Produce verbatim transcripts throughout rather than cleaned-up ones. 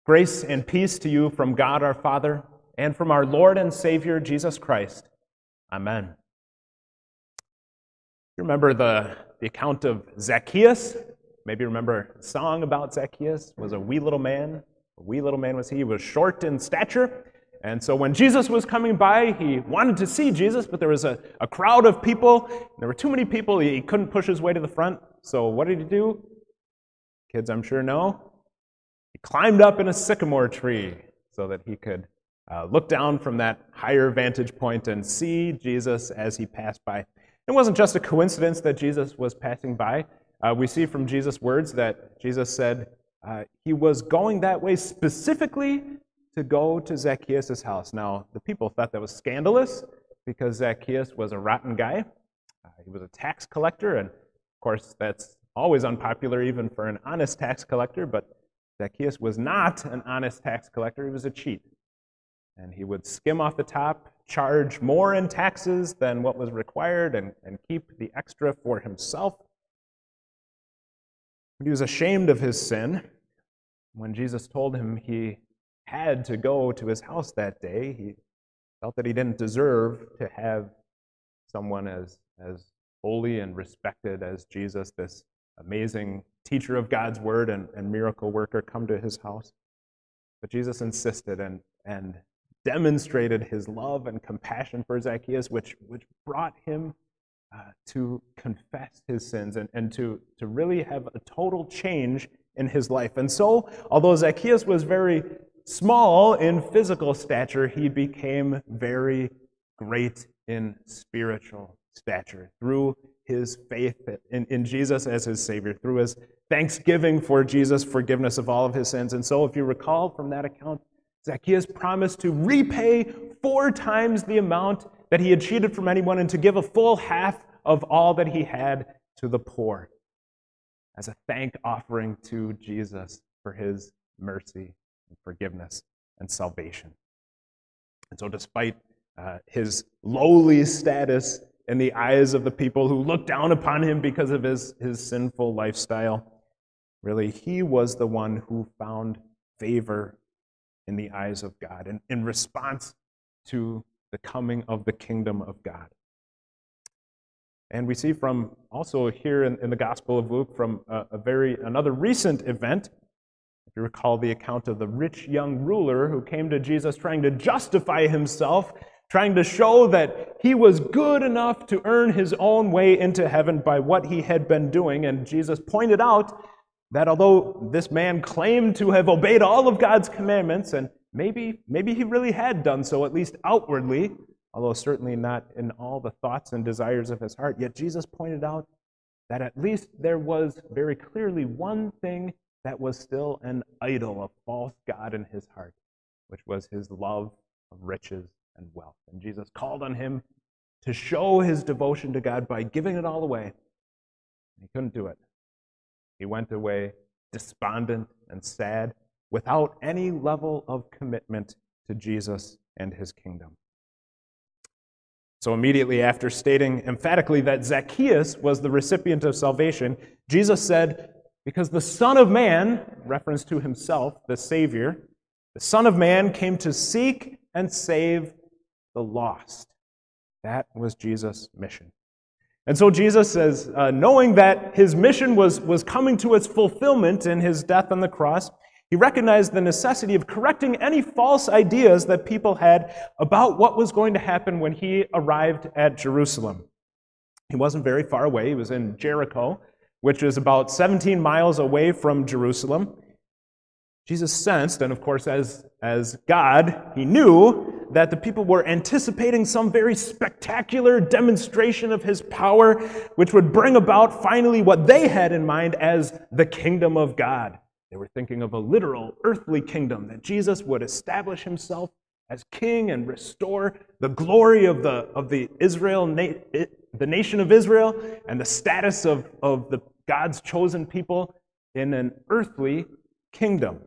Grace and peace to you from God our Father and from our Lord and Savior Jesus Christ. Amen. You remember the, the account of Zacchaeus? Maybe you remember a song about Zacchaeus. Was a wee little man. A wee little man was he. He was short in stature. And so when Jesus was coming by, he wanted to see Jesus, but there was a, a crowd of people. There were too many people. He couldn't push his way to the front. So what did he do? Kids, I'm sure know. He climbed up in a sycamore tree so that he could uh, look down from that higher vantage point and see Jesus as he passed by. It wasn't just a coincidence that Jesus was passing by. Uh, we see from Jesus' words that Jesus said uh, he was going that way specifically to go to Zacchaeus' house. Now, the people thought that was scandalous because Zacchaeus was a rotten guy. Uh, he was a tax collector, and of course, that's always unpopular even for an honest tax collector, but Zacchaeus was not an honest tax collector. He was a cheat. And he would skim off the top, charge more in taxes than what was required, and, and keep the extra for himself. He was ashamed of his sin. When Jesus told him he had to go to his house that day, he felt that he didn't deserve to have someone as, as holy and respected as Jesus, this amazing teacher of God's word and, and miracle worker, come to his house. But Jesus insisted and, and demonstrated his love and compassion for Zacchaeus, which, which brought him uh, to confess his sins and, and to, to really have a total change in his life. And so, although Zacchaeus was very small in physical stature, he became very great in spiritual stature through his faith in, in Jesus as his Savior, through his thanksgiving for Jesus' forgiveness of all of his sins. And so if you recall from that account, Zacchaeus promised to repay four times the amount that he had cheated from anyone and to give a full half of all that he had to the poor as a thank offering to Jesus for his mercy and forgiveness and salvation. And so despite uh, his lowly status in the eyes of the people who looked down upon him because of his, his sinful lifestyle, really, he was the one who found favor in the eyes of God in, in response to the coming of the kingdom of God. And we see from also here in, in the Gospel of Luke from a, a very another recent event. If you recall the account of the rich young ruler who came to Jesus trying to justify himself, trying to show that he was good enough to earn his own way into heaven by what he had been doing. And Jesus pointed out that although this man claimed to have obeyed all of God's commandments, and maybe, maybe he really had done so, at least outwardly, although certainly not in all the thoughts and desires of his heart, yet Jesus pointed out that at least there was very clearly one thing that was still an idol, a false god in his heart, which was his love of riches and wealth. And Jesus called on him to show his devotion to God by giving it all away. He couldn't do it. He went away despondent and sad, without any level of commitment to Jesus and his kingdom. So immediately after stating emphatically that Zacchaeus was the recipient of salvation, Jesus said, because the Son of Man, reference to himself, the Savior, the Son of Man came to seek and save the lost. That was Jesus' mission. And so Jesus says, uh, knowing that his mission was, was coming to its fulfillment in his death on the cross, he recognized the necessity of correcting any false ideas that people had about what was going to happen when he arrived at Jerusalem. He wasn't very far away. He was in Jericho, which is about seventeen miles away from Jerusalem. Jesus sensed, and of course as, as God, he knew that the people were anticipating some very spectacular demonstration of his power, which would bring about finally what they had in mind as the kingdom of God. They were thinking of a literal earthly kingdom, that Jesus would establish himself as king and restore the glory of the, of the Israel, the nation of Israel, and the status of, of the God's chosen people in an earthly kingdom.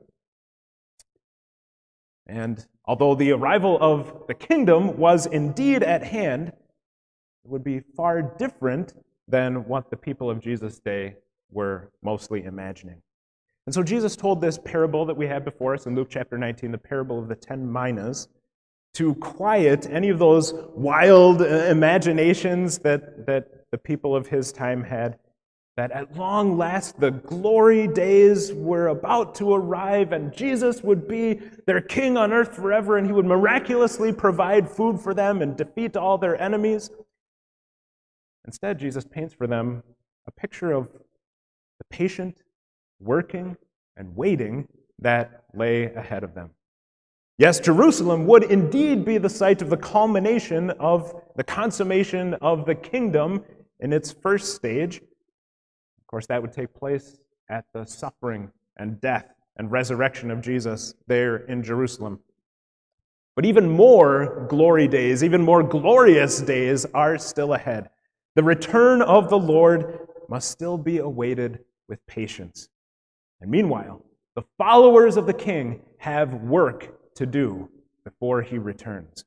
And although the arrival of the kingdom was indeed at hand, it would be far different than what the people of Jesus' day were mostly imagining. And so Jesus told this parable that we have before us in Luke chapter nineteen, the parable of the ten minas, to quiet any of those wild imaginations that, that the people of his time had, that at long last the glory days were about to arrive and Jesus would be their king on earth forever and he would miraculously provide food for them and defeat all their enemies. Instead, Jesus paints for them a picture of the patient working and waiting that lay ahead of them. Yes, Jerusalem would indeed be the site of the culmination of the consummation of the kingdom in its first stage. Of course, that would take place at the suffering and death and resurrection of Jesus there in Jerusalem. But even more glory days, even more glorious days are still ahead. The return of the Lord must still be awaited with patience. And meanwhile, the followers of the King have work to do before he returns.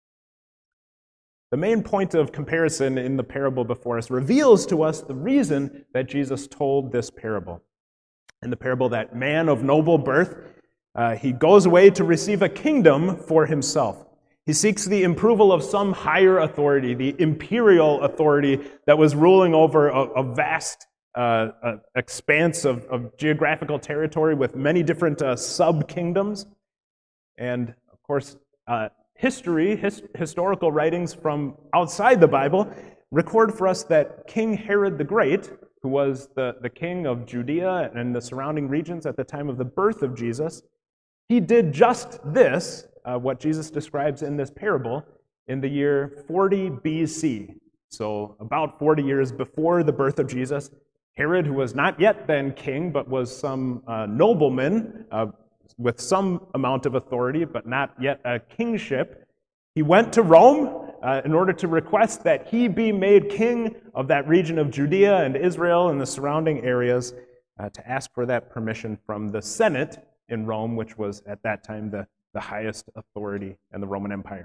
The main point of comparison in the parable before us reveals to us the reason that Jesus told this parable. In the parable, that man of noble birth, uh, he goes away to receive a kingdom for himself. He seeks the approval of some higher authority, the imperial authority that was ruling over a, a vast uh, uh, expanse of, of geographical territory with many different uh, sub-kingdoms. And, of course, uh, history, his, historical writings from outside the Bible record for us that King Herod the Great, who was the, the king of Judea and the surrounding regions at the time of the birth of Jesus, he did just this, uh, what Jesus describes in this parable, in the year forty B C. So about forty years before the birth of Jesus, Herod, who was not yet then king, but was some uh, nobleman, uh, with some amount of authority, but not yet a kingship, he went to Rome uh, in order to request that he be made king of that region of Judea and Israel and the surrounding areas, uh, to ask for that permission from the Senate in Rome, which was at that time the, the highest authority in the Roman Empire.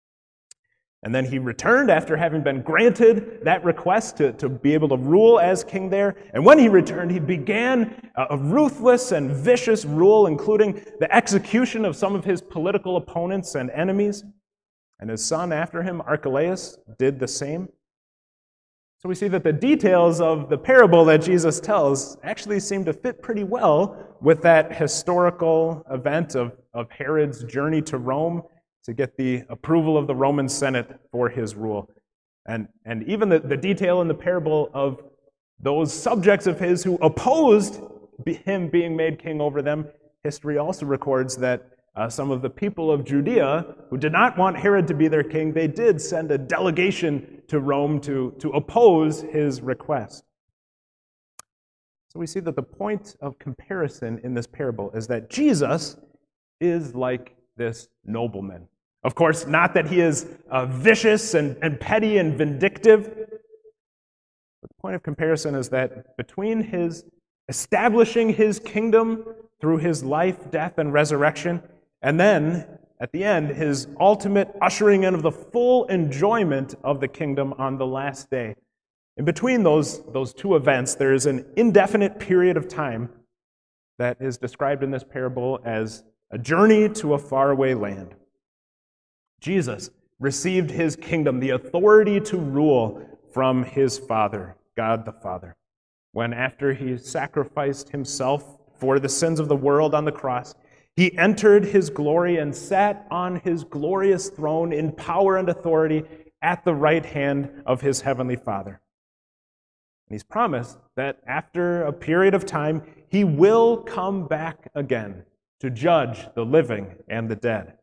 And then he returned after having been granted that request to, to be able to rule as king there. And when he returned, he began a ruthless and vicious rule, including the execution of some of his political opponents and enemies. And his son after him, Archelaus, did the same. So we see that the details of the parable that Jesus tells actually seem to fit pretty well with that historical event of, of Herod's journey to Rome to get the approval of the Roman Senate for his rule. And, and even the, the detail in the parable of those subjects of his who opposed him being made king over them, history also records that uh, some of the people of Judea who did not want Herod to be their king, they did send a delegation to Rome to, to oppose his request. So we see that the point of comparison in this parable is that Jesus is like this nobleman. Of course, not that he is uh, vicious and, and petty and vindictive. But the point of comparison is that between his establishing his kingdom through his life, death, and resurrection, and then, at the end, his ultimate ushering in of the full enjoyment of the kingdom on the last day, in between those, those two events, there is an indefinite period of time that is described in this parable as a journey to a faraway land. Jesus received his kingdom, the authority to rule from his Father, God the Father, when after he sacrificed himself for the sins of the world on the cross, he entered his glory and sat on his glorious throne in power and authority at the right hand of his heavenly Father. And he's promised that after a period of time, he will come back again to judge the living and the dead.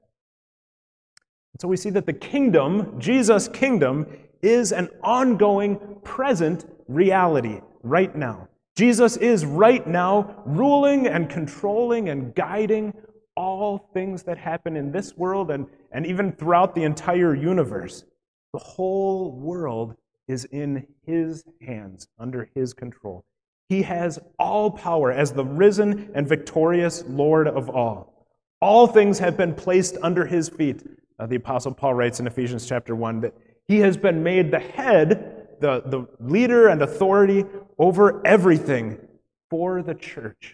And so we see that the kingdom, Jesus' kingdom, is an ongoing, present reality right now. Jesus is right now ruling and controlling and guiding all things that happen in this world and, and even throughout the entire universe. The whole world is in his hands, under his control. He has all power as the risen and victorious Lord of all. All things have been placed under his feet. Uh, the Apostle Paul writes in Ephesians chapter one that he has been made the head, the, the leader and authority over everything for the church,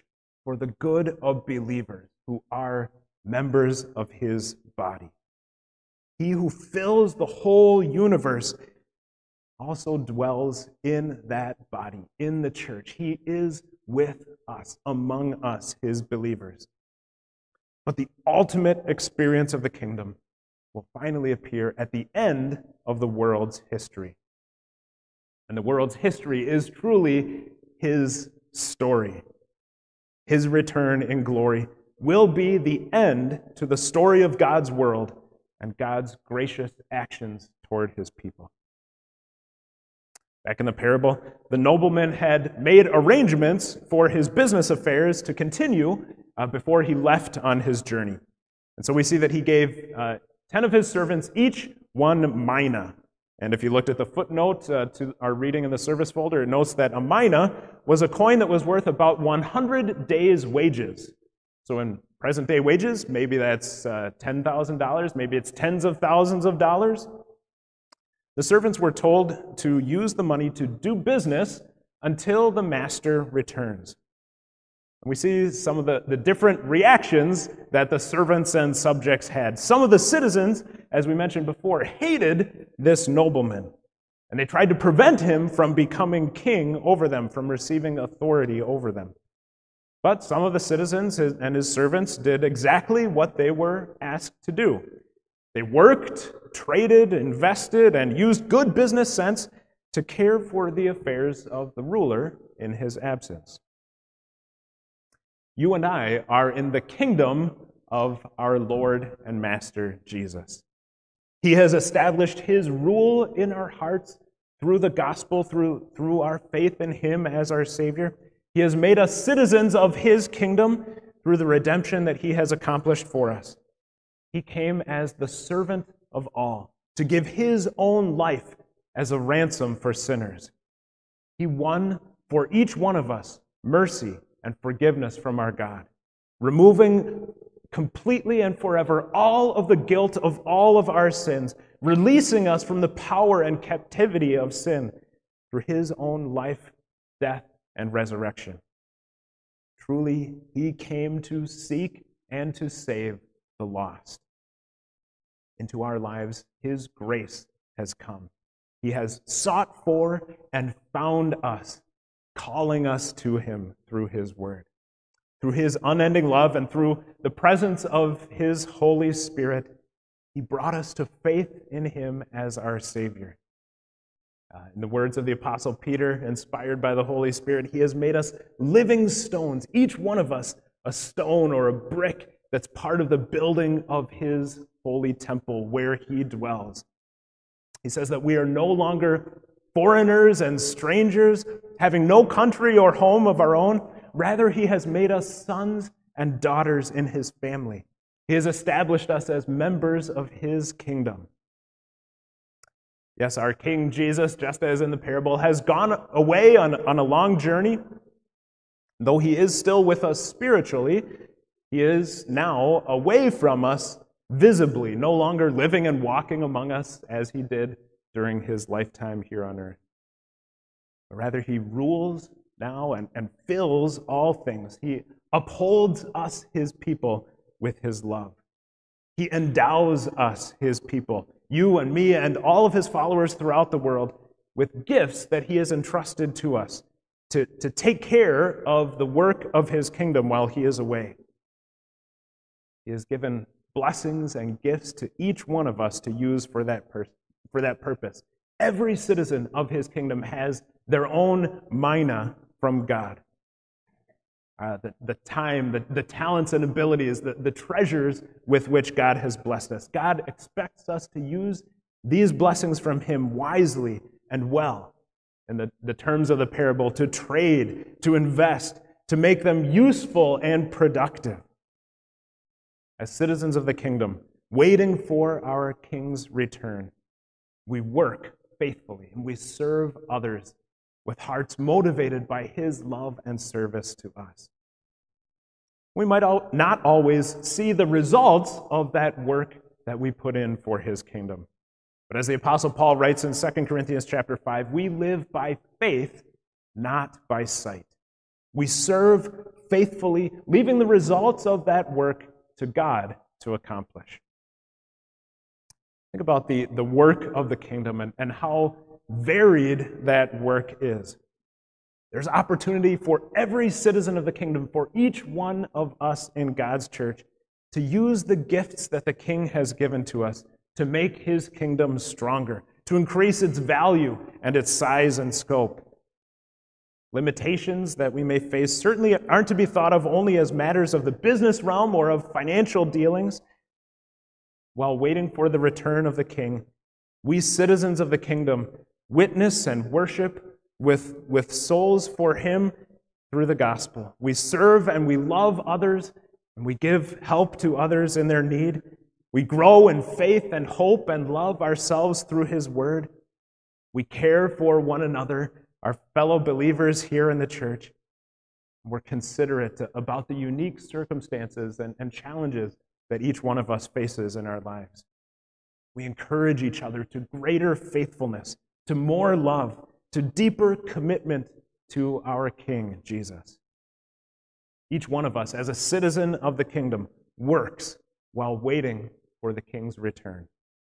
for the good of believers who are members of his body. He who fills the whole universe also dwells in that body, in the church. He is with us, among us, his believers. But the ultimate experience of the kingdom will finally appear at the end of the world's history. And the world's history is truly his story. His return in glory will be the end to the story of God's world and God's gracious actions toward his people. Back in the parable, the nobleman had made arrangements for his business affairs to continue uh, before he left on his journey. And so we see that he gave uh, ten of his servants each one mina. And if you looked at the footnote uh, to our reading in the service folder, it notes that a mina was a coin that was worth about one hundred days' wages. So in present-day wages, maybe that's uh, ten thousand dollars, maybe it's tens of thousands of dollars. The servants were told to use the money to do business until the master returns. And we see some of the, the different reactions that the servants and subjects had. Some of the citizens, as we mentioned before, hated this nobleman, and they tried to prevent him from becoming king over them, from receiving authority over them. But some of the citizens and his servants did exactly what they were asked to do. They worked, traded, invested, and used good business sense to care for the affairs of the ruler in his absence. You and I are in the kingdom of our Lord and Master Jesus. He has established his rule in our hearts through the gospel, through, through our faith in him as our Savior. He has made us citizens of his kingdom through the redemption that he has accomplished for us. He came as the servant of all, to give his own life as a ransom for sinners. He won for each one of us mercy and forgiveness from our God, removing completely and forever all of the guilt of all of our sins, releasing us from the power and captivity of sin through his own life, death, and resurrection. Truly, he came to seek and to save the lost. Into our lives, his grace has come. He has sought for and found us, calling us to him through his word. Through his unending love and through the presence of his Holy Spirit, he brought us to faith in him as our Savior. Uh, in the words of the Apostle Peter, inspired by the Holy Spirit, he has made us living stones, each one of us a stone or a brick that's part of the building of his holy temple where he dwells. He says that we are no longer foreigners and strangers, having no country or home of our own. Rather, he has made us sons and daughters in his family. He has established us as members of his kingdom. Yes, our King Jesus, just as in the parable, has gone away on, on a long journey. Though he is still with us spiritually, he is now away from us visibly, no longer living and walking among us as he did during his lifetime here on earth. But rather, he rules now and, and fills all things. He upholds us, his people, with his love. He endows us, his people, you and me and all of his followers throughout the world, with gifts that he has entrusted to us to, to take care of the work of his kingdom while he is away. He has given blessings and gifts to each one of us to use for that, pur- for that purpose. Every citizen of his kingdom has their own mina from God. Uh, the, the time, the, the talents and abilities, the, the treasures with which God has blessed us. God expects us to use these blessings from him wisely and well. In the, the terms of the parable, to trade, to invest, to make them useful and productive. As citizens of the kingdom, waiting for our King's return, we work faithfully and we serve others with hearts motivated by his love and service to us. We might not always see the results of that work that we put in for his kingdom. But as the Apostle Paul writes in Second Corinthians chapter five, we live by faith, not by sight. We serve faithfully, leaving the results of that work to God to accomplish. Think about the, the work of the kingdom and, and how varied that work is. There's opportunity for every citizen of the kingdom, for each one of us in God's church, to use the gifts that the King has given to us to make his kingdom stronger, to increase its value and its size and scope. Limitations that we may face certainly aren't to be thought of only as matters of the business realm or of financial dealings. While waiting for the return of the King, we citizens of the kingdom witness and worship with, with souls for him through the gospel. We serve and we love others, and we give help to others in their need. We grow in faith and hope and love ourselves through his word. We care for one another, our fellow believers here in the church. We're considerate about the unique circumstances and, and challenges that each one of us faces in our lives. We encourage each other to greater faithfulness, to more love, to deeper commitment to our King, Jesus. Each one of us, as a citizen of the kingdom, works while waiting for the King's return.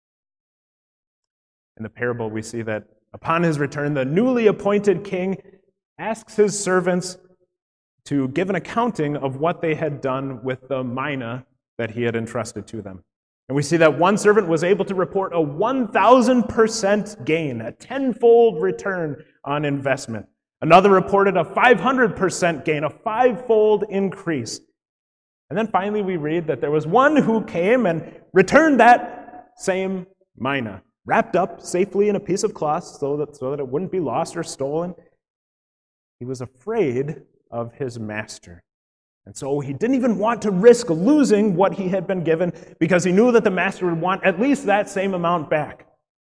In the parable, we see that upon his return, the newly appointed king asks his servants to give an accounting of what they had done with the mina that he had entrusted to them. And we see that one servant was able to report a one thousand percent gain, a tenfold return on investment. Another reported a five hundred percent gain, a fivefold increase. And then finally we read that there was one who came and returned that same mina, wrapped up safely in a piece of cloth so that, so that it wouldn't be lost or stolen. He was afraid of his master. And so he didn't even want to risk losing what he had been given because he knew that the master would want at least that same amount back.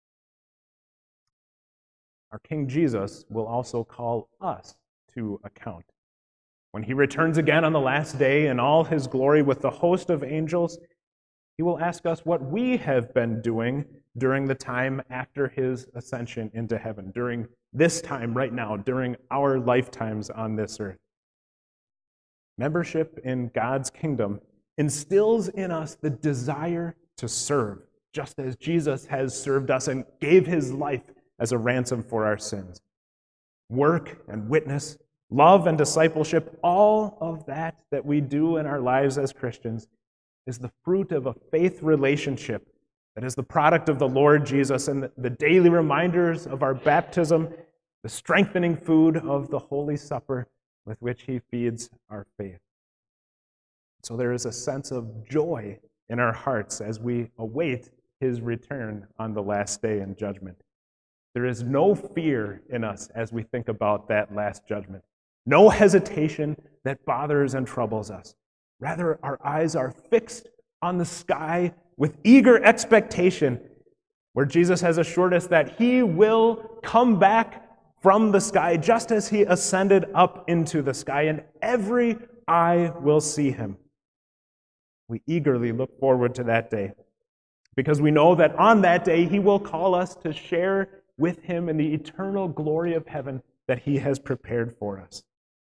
Our King Jesus will also call us to account. When he returns again on the last day in all his glory with the host of angels, he will ask us what we have been doing during the time after his ascension into heaven, during this time right now, during our lifetimes on this earth. Membership in God's kingdom instills in us the desire to serve, just as Jesus has served us and gave his life as a ransom for our sins. Work and witness, love and discipleship, all of that that we do in our lives as Christians is the fruit of a faith relationship that is the product of the Lord Jesus and the daily reminders of our baptism, the strengthening food of the Holy Supper with which he feeds our faith. So there is a sense of joy in our hearts as we await his return on the last day in judgment. There is no fear in us as we think about that last judgment. No hesitation that bothers and troubles us. Rather, our eyes are fixed on the sky with eager expectation, where Jesus has assured us that he will come back from the sky just as he ascended up into the sky, and every eye will see him. We eagerly look forward to that day because we know that on that day he will call us to share with him in the eternal glory of heaven that he has prepared for us.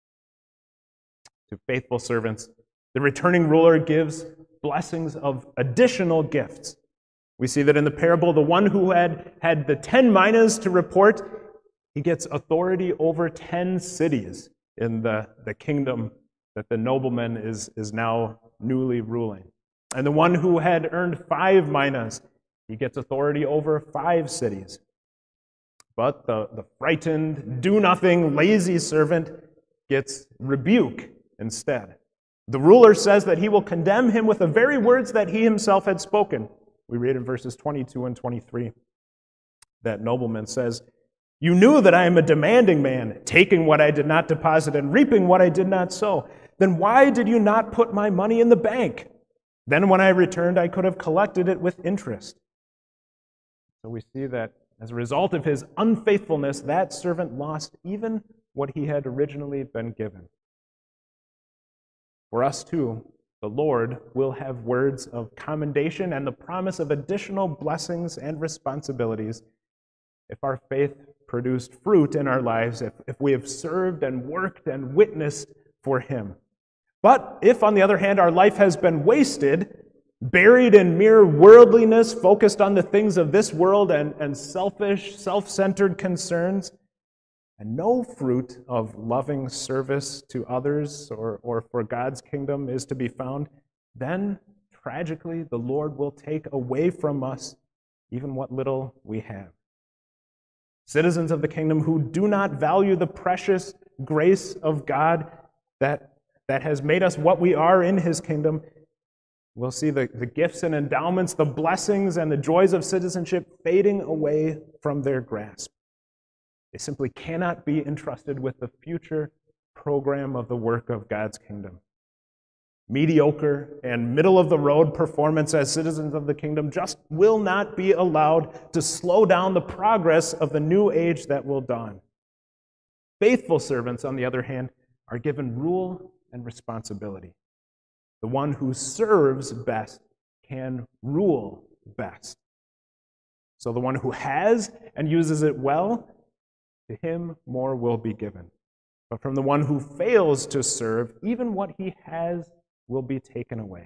To faithful servants, the returning ruler gives blessings of additional gifts. We see that in the parable, the one who had had the ten minas to report, he gets authority over ten cities in the, the kingdom that the nobleman is, is now newly ruling. And the one who had earned five minas, he gets authority over five cities. But the, the frightened, do-nothing, lazy servant gets rebuke instead. The ruler says that he will condemn him with the very words that he himself had spoken. We read in verses twenty-two and twenty-three. That nobleman says, "You knew that I am a demanding man, taking what I did not deposit and reaping what I did not sow. Then why did you not put my money in the bank? Then when I returned, I could have collected it with interest." So we see that as a result of his unfaithfulness, that servant lost even what he had originally been given. For us too, the Lord will have words of commendation and the promise of additional blessings and responsibilities if our faith produced fruit in our lives, if, if we have served and worked and witnessed for him But if, on the other hand, our life has been wasted, buried in mere worldliness, focused on the things of this world and, and selfish, self-centered concerns, and no fruit of loving service to others or, or for God's kingdom is to be found, then, tragically, the Lord will take away from us even what little we have. Citizens of the kingdom who do not value the precious grace of God that, that has made us what we are in his kingdom, will see the, the gifts and endowments, the blessings and the joys of citizenship fading away from their grasp. They simply cannot be entrusted with the future program of the work of God's kingdom. Mediocre and middle-of-the-road performance as citizens of the kingdom just will not be allowed to slow down the progress of the new age that will dawn. Faithful servants, on the other hand, are given rule and responsibility. The one who serves best can rule best. So the one who has and uses it well, to him more will be given. But from the one who fails to serve, even what he has will be taken away.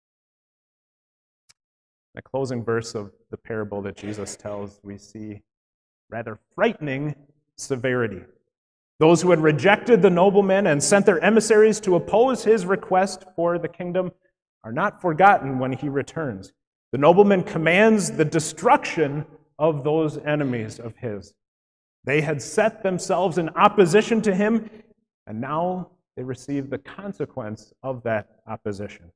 The closing verse of the parable that Jesus tells, we see rather frightening severity. Those who had rejected the nobleman and sent their emissaries to oppose his request for the kingdom are not forgotten when he returns. The nobleman commands the destruction of those enemies of his. They had set themselves in opposition to him, and now they receive the consequence of that opposition.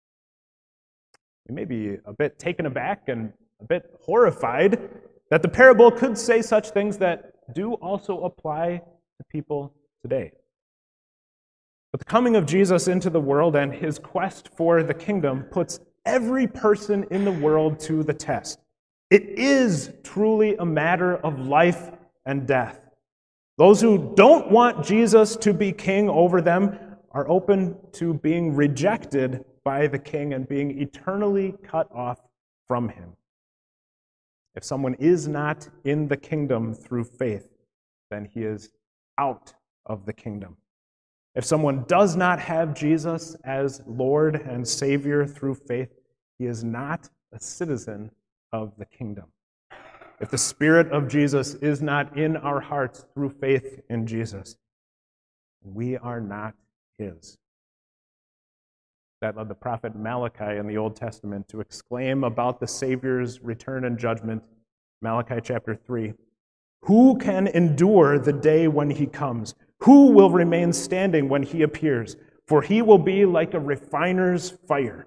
We may be a bit taken aback and a bit horrified that the parable could say such things that do also apply to people today. But the coming of Jesus into the world and his quest for the kingdom puts every person in the world to the test. It is truly a matter of life and death. Those who don't want Jesus to be king over them are open to being rejected by the king and being eternally cut off from him. If someone is not in the kingdom through faith, then he is out of the kingdom. If someone does not have Jesus as Lord and Savior through faith, he is not a citizen of the kingdom. If the Spirit of Jesus is not in our hearts through faith in Jesus, we are not his. That led the prophet Malachi in the Old Testament to exclaim about the Savior's return and judgment, Malachi chapter three, "Who can endure the day when he comes? Who will remain standing when he appears? For he will be like a refiner's fire."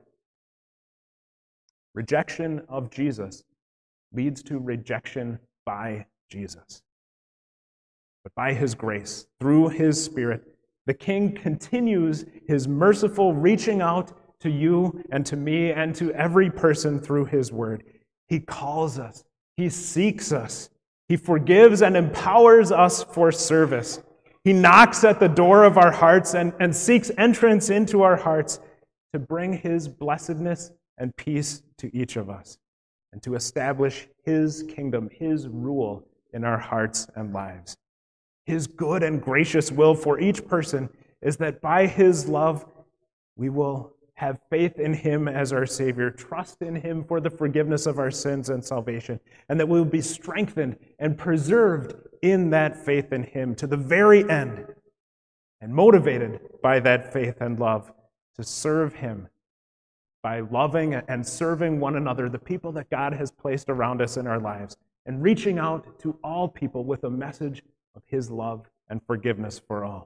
Rejection of Jesus leads to rejection by Jesus. But by his grace, through his Spirit, the King continues his merciful reaching out to you and to me and to every person through his word. He calls us. He seeks us. He forgives and empowers us for service. He knocks at the door of our hearts and, and seeks entrance into our hearts to bring his blessedness and peace to each of us, and to establish his kingdom, his rule in our hearts and lives. His good and gracious will for each person is that by his love, we will have faith in him as our Savior, trust in him for the forgiveness of our sins and salvation, and that we will be strengthened and preserved in that faith in him to the very end, and motivated by that faith and love to serve him by loving and serving one another, the people that God has placed around us in our lives, and reaching out to all people with a message of his love and forgiveness for all.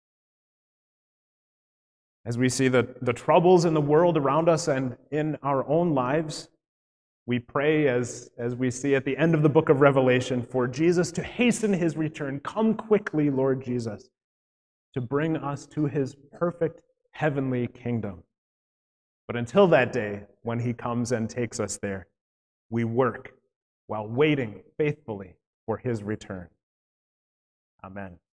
As we see the, the troubles in the world around us and in our own lives, we pray, as, as we see at the end of the book of Revelation, for Jesus to hasten his return. Come quickly, Lord Jesus, to bring us to his perfect heavenly kingdom. But until that day, when he comes and takes us there, we work while waiting faithfully for his return. Amen.